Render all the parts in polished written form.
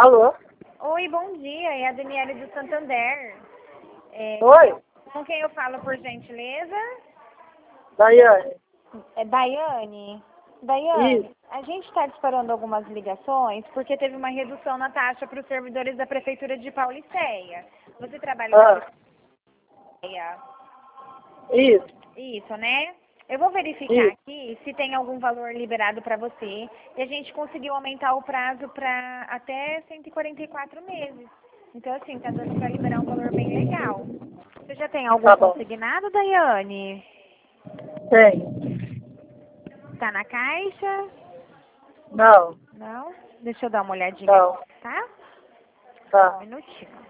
Alô? Oi, bom dia. É a Daniele do Santander. Oi? Com quem eu falo, por gentileza? Daiane? É Daiane. Daiane, Isso. a gente está disparando algumas ligações porque teve uma redução na taxa para os servidores da Prefeitura de Pauliceia. Você trabalha em Ah, Pauliceia? isso. Isso, né? Eu vou verificar Isso. aqui se tem algum valor liberado para você. E a gente conseguiu aumentar o prazo para até 144 meses. Então, assim, tá dando para liberar um valor bem legal. Você já tem algum Tá bom. consignado, Daiane? Tem. Tá na caixa? Não. Não? Deixa eu dar uma olhadinha Não. aqui, tá? Um Tá. minutinho.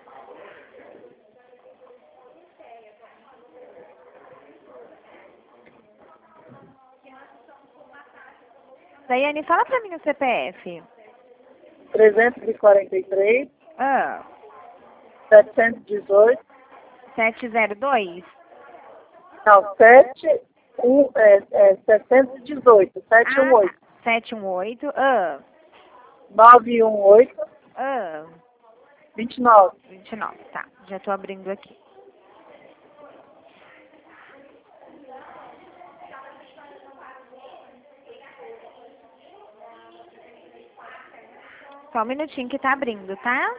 Daiane, fala pra mim o CPF. 343, Ah, 718. 702? Não, 718. Ah, tá. 718. 718. Ah, 918. ah. 29. 29, tá. Já tô abrindo aqui. Só um minutinho que tá abrindo, tá?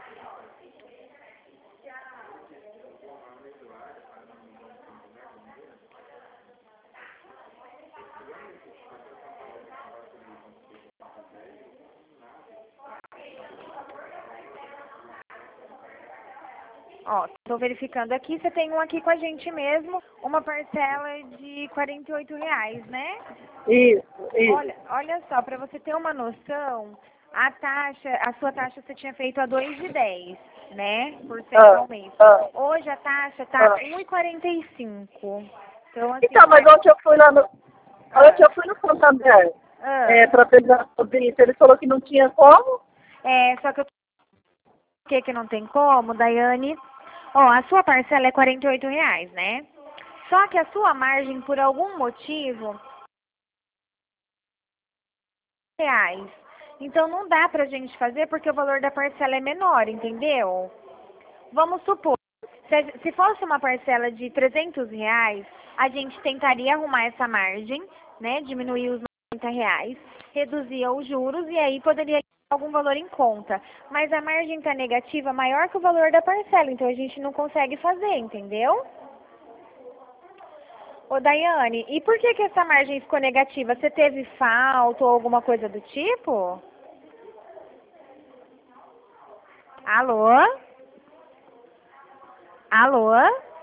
Ó, tô verificando aqui, você tem um aqui com a gente mesmo, uma parcela de R$ 48, né? Isso. Olha só, para você ter uma noção, a sua taxa você tinha feito a 2,10, né? Por cento Ah, ao mês. ah, Hoje a taxa tá ah. 1,45. Então, assim, Então, mas ontem eu fui lá no... ah, Ontem eu fui no Santander ah. para pegar sobre isso. Ele falou que não tinha como. Só que que não tem como, Daiane? Ó, a sua parcela é R$ 48, né? Só que a sua margem, por algum motivo, reais. Então não dá pra gente fazer porque o valor da parcela é menor, entendeu? Vamos supor, se fosse uma parcela de R$ 300, a gente tentaria arrumar essa margem, né? Diminuir os R$ 90, reduzir os juros e aí poderia ter algum valor em conta. Mas a margem está negativa maior que o valor da parcela, então a gente não consegue fazer, entendeu? Ô Daiane, e por que essa margem ficou negativa? Você teve falta ou alguma coisa do tipo? Alô? Alô?